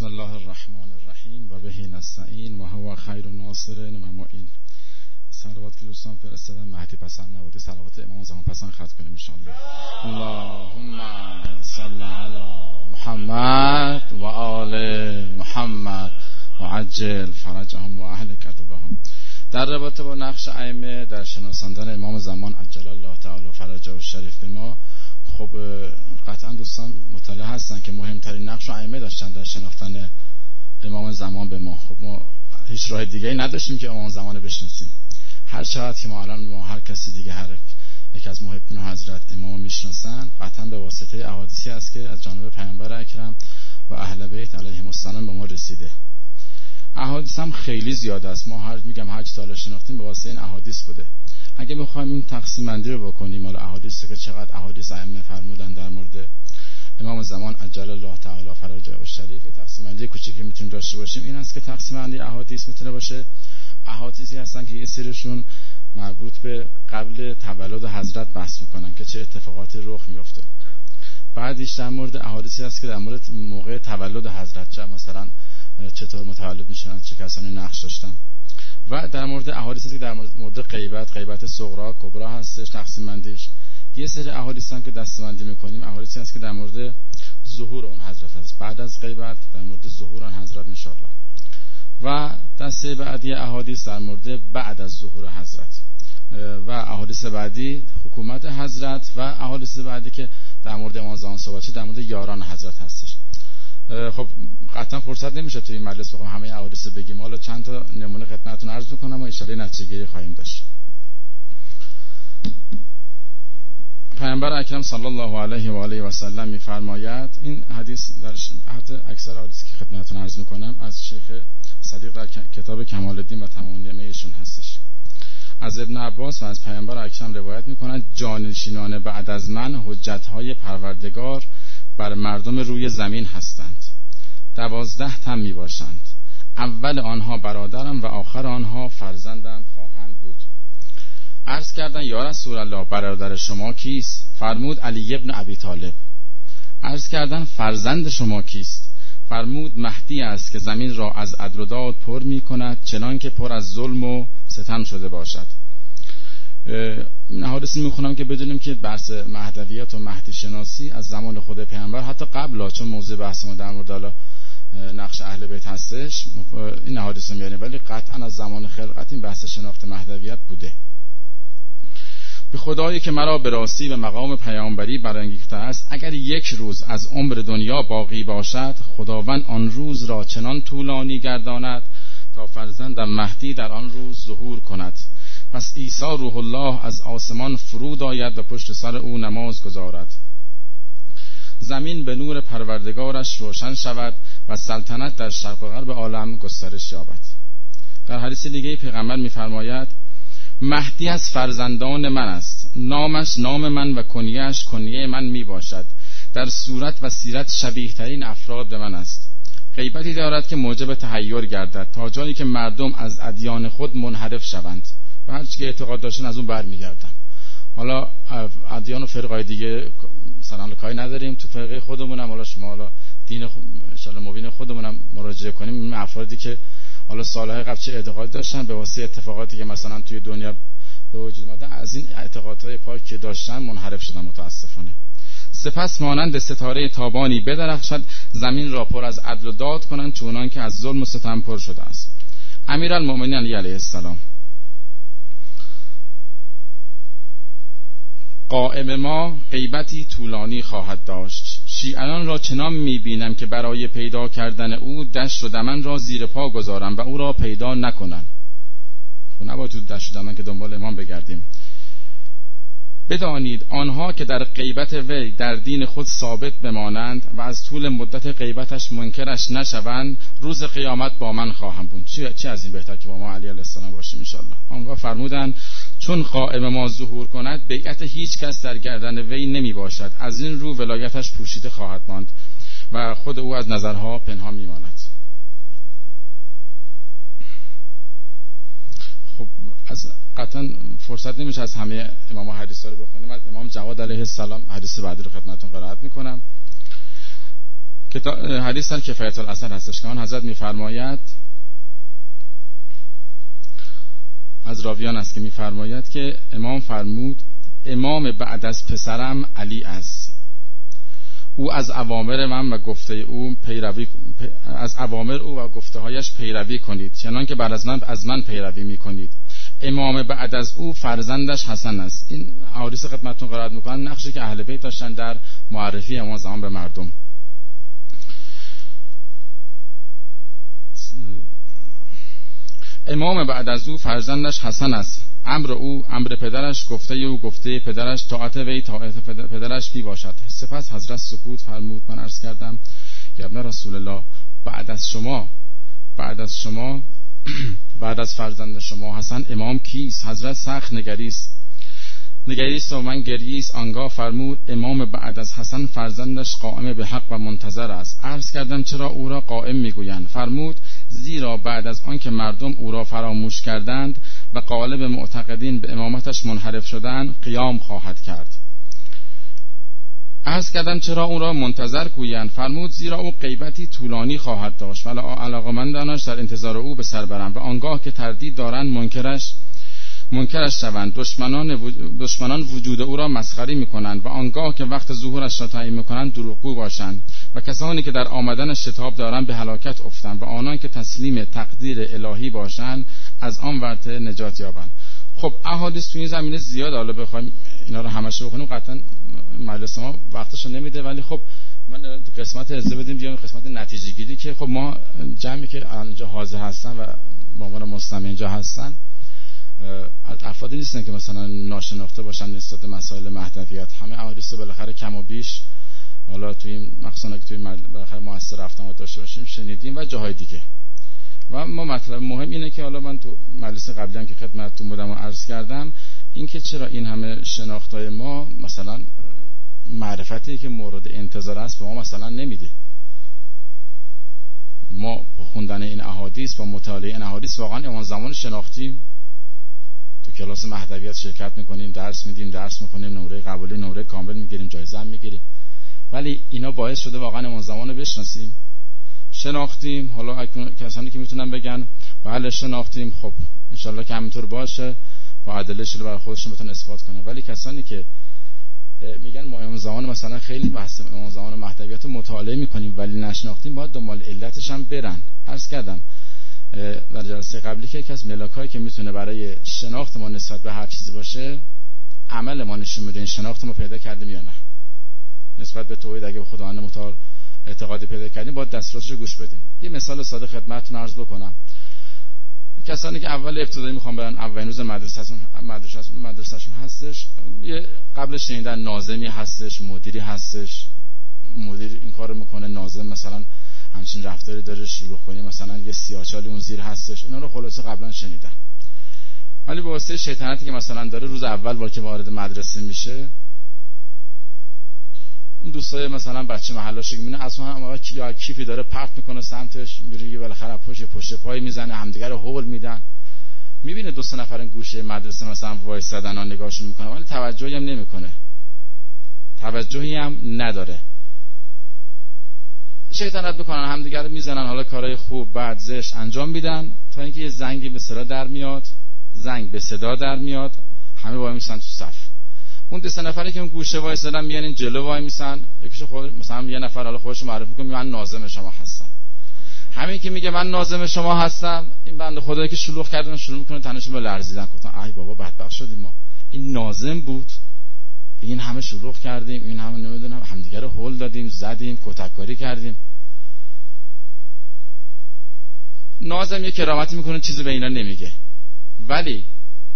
بسم الله الرحمن الرحیم و بهی نستعین و هو خیر الناصر و معین. صلوات که دوستان فرستادن مهدی پسند نبوده، صلوات امام زمان پسند ختم کنیم ان شاء الله. اللهم صل علی محمد و آل محمد و عجل فرجهم و اهلک عدوهم. در رابطه با نقش ائمه در شناساندن امام زمان عجل الله تعالی فرجه الشریف ما، خب قطعا دوستان مطلع هستن که مهمترین نقش ائمه داشتن در شناختن امام زمان به ما. خب ما هیچ راه دیگه‌ای نداشتیم که امام زمان بشناسیم. هر چقدر که ما الان ما هر کسی دیگه هر یک از محبین حضرت امام میشناسن، قطعا به واسطه احادیثی است که از جانب پیامبر اکرم و اهل بیت علیهم السلام به ما رسیده. احادیث هم خیلی زیاد است. ما هر سال شناختیم به واسطه این احادیث بوده. اگه بخوایم این تقسیم بندی رو بکنیم، حالا احادیث که چقدر احادیث ائمه فرمودن در مورد امام زمان عجل الله تعالی فرجه الشریف، تقسیم بندی کوچیکی میتونیم داشته باشیم. این است که تقسیم بندی احادیث میتونه باشه احادیثی هستن که یه سریشون مربوط به قبل تولد حضرت بحث میکنن که چه اتفاقاتی رخ میفته. بعدش در مورد احادیثی هست که در مورد موقع تولد حضرت، چه مثلا چطور متولد میشن، چه کسانی نقش داشتن. و در مورد احادیثی که در مورد غیبت صغرا کبرا هستش تقسیم بندیش. یه سری احادیث هم که دسته‌بندی میکنیم احادیثی هست که در مورد ظهور اون حضرت هست، بعد از غیبت در مورد ظهور اون حضرت ان شاء الله. و دسته بعدی احادیث در مورد بعد از ظهور حضرت و احادیث بعدی حکومت حضرت و احادیث بعدی که در مورد امام زمان صحبت شد در مورد یاران حضرت هستش. خب قطعا فرصت نمیشه توی این مجلس بخوام همه احادیث بگیم. حالا چند تا نمونه خدمتتون عرض می‌کنم و ان شاء الله نتیجه‌گیری خواهیم داشت. پیامبر اکرم صلی الله علیه و آله و سلم می‌فرماید، این حدیث در اکثر احادیثی که خدمتتون عرض می‌کنم از شیخ صدیق در کتاب کمال الدین و تمام النعمه ایشون هستش. از ابن عباس و از پیامبر اکرم روایت می‌کنند جانشینان بعد از من حجت‌های پروردگار بر مردم روی زمین هستند. 12 تن می باشند. اول آنها برادرم و آخر آنها فرزندم خواهند بود. عرض کردن یا رسول الله برادر شما کیست؟ فرمود علی ابن ابی طالب. عرض کردن فرزند شما کیست؟ فرمود مهدی است که زمین را از عدل و داد پر می کند چنان که پر از ظلم و ستم شده باشد. این حادثه میخونم که بدونیم که بحث مهدویت و مهدی شناسی از زمان خود پیامبر حتی قبل، چون موضوع بحث ما در مورد نقش اهل بیت هستش این حادثه میاریم، ولی قطعا از زمان خلقت این بحث شناخت مهدویت بوده. به خدایی که مرا به راستی به مقام پیامبری برانگیخته است، اگر یک روز از عمر دنیا باقی باشد، خداوند آن روز را چنان طولانی گرداند تا فرزندم مهدی در آن روز ظهور کند. پس عیسی روح الله از آسمان فرود آید و پشت سر او نماز گزارد. زمین به نور پروردگارش روشن شود و سلطنت در شرق و غرب عالم گسترش یابد. در حدیث دیگه پیغمبر می‌فرماید مهدی از فرزندان من است، نامش نام من و کنیه‌اش کنیه من میباشد. در صورت و سیرت شبیه ترین افراد به من است. غیبتی دارد که موجب تحیر گردد تا جایی که مردم از ادیان خود منحرف شوند و هر چی که اعتقاد داشتن از اون برمیگردن. حالا ادیان و فرقای دیگه مثلا کاری نداریم، تو فرقه خودمونم حالا شما حالا دین ان شاء الله مبین خودمونم مراجعه کنیم. این افرادی که حالا سالهای قبل چه اعتقاد داشتن به واسطه اتفاقاتی که مثلا توی دنیا به وجود اومده از این اعتقادهای پاک که داشتن منحرف شدن متاسفانه. سپس مانند ستاره تابانی بدرخشد، زمین را پر از عدل و داد کنند چونان که از ظلم و ستم پر شده است. امیرالمومنین علی علیه السلام قائم ما غیبتی طولانی خواهد داشت. شیعیان را چنان میبینم که برای پیدا کردن او دشت و دمن را زیر پا گذارم و او را پیدا نکنن. خب نباید تو دشت و دمن که دنبال امام بگردیم. بدانید آنها که در غیبت وی در دین خود ثابت بمانند و از طول مدت غیبتش منکرش نشوند، روز قیامت با من خواهم بود. چه از این بهتر که با ما علی علیه السلام باشیم ان شاء الله. آنها فرمودند چون قائم ما ظهور کند بیعت هیچ کس در گردن وی نمی باشد، از این رو ولایتش پوشیده خواهد ماند و خود او از نظرها پنهان می ماند. خب از قطعا فرصت نمیشه از همه امام حدیث رو بخونیم. از امام جواد علیه السلام حدیث بعدی رو خدمتتون قرائت میکنم حدیث در کفایت الاثر هستش که آن حضرت میفرماید، از راویان است که میفرماید که امام فرمود امام بعد از پسرم علی است، او از اوامر من و گفته او پیروی، از اوامر او و گفته هایش پیروی کنید چنان که بعد از من پیروی میکنید. امام بعد از او فرزندش حسن است. این احادیث خدمتتون قرائت میکنم، نقشی که اهل بیت داشتن در معرفی امام زمان به مردم. امام بعد از او فرزندش حسن است، امر او امر پدرش، گفته او گفته پدرش، طاعت وی طاعت پدرش بی باشد. سپس حضرت سکوت فرمود. من عرض کردم یا ابن رسول الله، بعد از شما بعد از فرزند شما حسن امام کیست؟ حضرت سخت نگریست و من گریست. آنگاه فرمود امام بعد از حسن فرزندش قائم به حق و منتظر است. عرض کردم چرا او را قائم میگویند؟ فرمود زیرا بعد از آن که مردم او را فراموش کردند و غالب معتقدین به امامتش منحرف شدند قیام خواهد کرد. عرض کردم چرا او را منتظر گویند؟ فرمود زیرا او غیبتی طولانی خواهد داشت و علاقمندانش در انتظار او به سر برند و آنگاه که تردید دارند منکرش شوند. دشمنان وجود او را مسخری میکنند و آنگاه که وقت ظهورش را تعیین میکنند دروغگو باشند و کسانی که در آمدنش شتاب دارند به هلاکت افتند و آنان که تسلیم تقدیر الهی باشند از آن ورطه نجات یابند. خب احادیث تو این زمینه زیاد، حالا بخوایم اینا رو همش بخونیم قطعا مجلس ما وقتشو نمیده، ولی خب من قسمت ازده بدیم بیام قسمت نتیجه گیری که خب ما جمعی که اینجا حاضر هستن و با عنوان مستمع اینجا هستن از افرادی نیستن که مثلا ناشناخته باشن نسبت به مسائل مهدویت. همه احادیث رو بالاخره کم و بیش حالا توی این مخصوصا که توی بالاخره مؤثر رفتن داشته باشیم شنیدیم و جاهای دیگه. و ما مطلب مهم اینه که حالا من تو مجلس قبلی هم که خدمتتون بودم و عرض کردم این که چرا این همه شناختای ما مثلا معرفتی که مورد انتظار است به ما مثلا نمیده. ما با خوندن این احادیث با مطالعه این احادیث واقعا امام زمان شناختیم، تو کلاس مهدویت شرکت میکنیم، درس میدیم، درس میکنیم، نمره قبولی نمره کامل میگیریم، جایزه هم میگیریم، ولی اینا باعث شده واقعا امام زمان رو بشناسیم، شناختیم. حالا کسانی که میتونن بگن بله شناختیم، خب انشالله که همینطور باشه با ادله‌اش رو برای خودشون بتونن اثبات کنن. ولی کسانی که میگن ما امام زمان مثلا خیلی بحث امام زمان مهدویت مطالعه میکنیم ولی نشناختیم، باید دنبال علتش هم برن. عرض کردم در جلسه قبلی که یکی از ملاکایی که میتونه برای شناخت ما نسبت به هر چیزی باشه عمل ما نشون میده این شناخت ما پیدا کردیم یا نه. نسبت به توحید اگه به خداوند متعال اعتقادی پیدا کردیم باید دستوراتش رو گوش بدیم. یه مثال ساده خدمتتون عرض بکنم. کسانی که اول ابتدایی میخوان برن اولین روز مدرسهشون هستش، یه قبل شنیدن ناظمی هستش، مدیری هستش، مدیر این کارو میکنه، ناظم مثلا همچین رفتاری داره، شروع کنی مثلا یه سیاهچالی اون زیر هستش، اینا رو خلاصه قبلا شنیدن. ولی به واسطه شیطنتی که مثلا داره روز اول که وارد مدرسه میشه اون دوستای مثلا بچه محلاشو میبینه اصلا یا کیفی داره پرت میکنه سمتش، میره بالاخره پشت پای میزنه، همدیگه رو هول میدن. میبینه دو سه نفرن گوشه مدرسه مثلا وایسادن و نگاهشون میکنه ولی توجهی هم نمیکنه، توجهی هم نداره. شیطنت میکنن، همدیگه رو میزنن، حالا کارهای خوب بد زشت انجام میدن تا اینکه یه زنگ به صدا در میاد، همه وای میسن تو صف. اون دو سه نفری که اون گوشه وایسادن میان این جلو وای میسن، یکیش خود مثلا یه نفر حالا خودش معرفی میکنه من ناظم شما هستم. همین که میگه من ناظم شما هستم، این بنده خدایی که شلوغ کردن شروع میکنه تنشون به لرزیدن، گفتن ای بابا بدبخت شدیم ما، این ناظم بود، این همه شلوغ کردیم، این همه نمیدونم همدیگه رو هول دادیم، زدیم، کتککاری کردیم. ناظم یه کرامتی میکنه چیزی به اینا نمیگه، ولی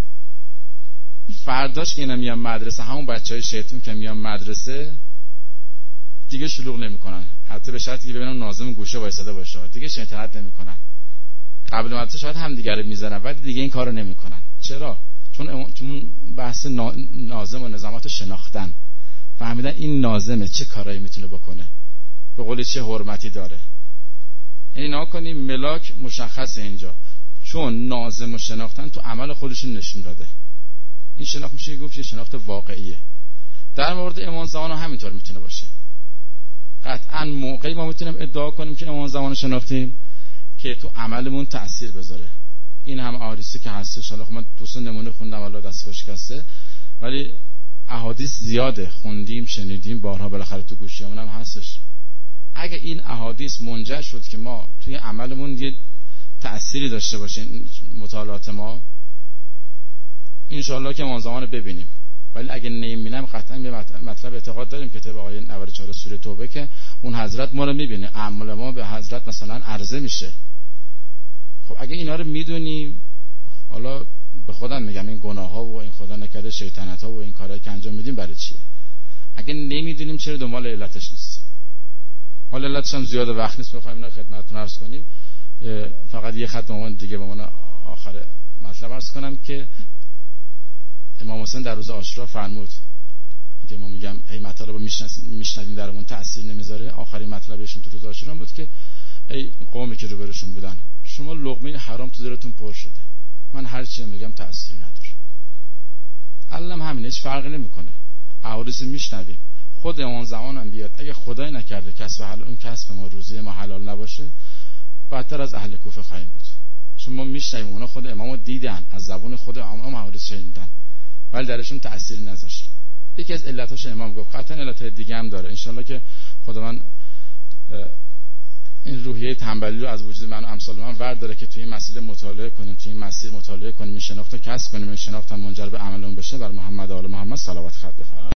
فرداش که اینا میان مدرسه، همون بچهای شیطون که میان مدرسه دیگه شلوغ نمیکنن، حتی به شرطی که ببینن ناظم گوشه وایساده باشه دیگه شیطنت نمیکنن. قبل مدرسه شاید هم دیگه رو میزنن ولی دیگه این کارو نمیکنن. چرا؟ چون بحث ناظم و نظامات شناختن، فهمیدن این ناظمه چه کارایی میتونه بکنه، به قول چه حرمتی داره. یعنی ناکنیم ملاک مشخصه اینجا، چون ناظم و شناختن تو عمل خودشون نشون داده. این شناخت میشه گفت یه شناخت واقعیه. در مورد امام زمان همینطور میتونه باشه. قطعا موقعی ما میتونیم ادعا کنیم که امام زمان شناختیم که تو عملمون تأثیر بذاره. این هم احادیثی که هستش، حالا من دوست نمونه خوندم والا دست خوشکسته، ولی احادیث زیاده، خوندیم شنیدیم بارها، بالاخره تو گوشیامون هم هستش. اگه این احادیث منجر شد که ما توی عملمون یه تأثیری داشته باشه مطالعات ما، انشاءالله که امام زمان ببینیم. ولی اگه نمیبینم قطعا به مطلب اعتقاد داریم که طبق آیه 94 سوره توبه که اون حضرت ما رو میبینه، اعمال ما به حضرت مثلا عرضه میشه. خب اگه اینا رو میدونیم، حالا به خودم میگم این گناه ها و این خدا نکرده شیطنت ها و این کارهایی که انجام میدیم برای چیه؟ اگه نمیدونیم چرا دنبال علتش نیست؟ حالا علتش هم زیاد وقت نیست بخوایم اینا خدمتتون عرض کنیم. فقط یه خط دیگه به من آخر مطلب عرض کنم که امام حسین در روز عاشورا فرمود که ما میگم ای مطالب رو میشنویم درمون تأثیر نمیذاره، آخرین مطلبشون تو روز عاشورا بود که ای قومی که روبروشون بودن، شما لقمه حرام تو دلتون پر شده، من هر چی میگم تأثیر نداره. علم همین، هیچ فرقی نمیکنه. احادیث میشنویم، خود امام زمان هم بیاد، اگه خدای نکرده کسب حلال، اون کسب ما روزی ما حلال نباشه، بدتر از اهل کوفه خواهیم بود. چون ما میشنویم، اونا خود امامو دیدن، از زبون خود امام احادیث شنیدن، ولی درشون تأثیر نذاشت. یکی از علتاش امام گفت، قطعا علتای دیگه هم داره. انشالله که خدا من این روحیه تنبلی رو از وجود من و امثال من ورد داره که توی این مسئله مطالعه کنیم، توی این مسیر مطالعه کنیم، این شناخت رو کسب کنیم، این شناخت هم منجر به عملمون بشه. بر محمد و آل محمد صلوات خط بفرمایید.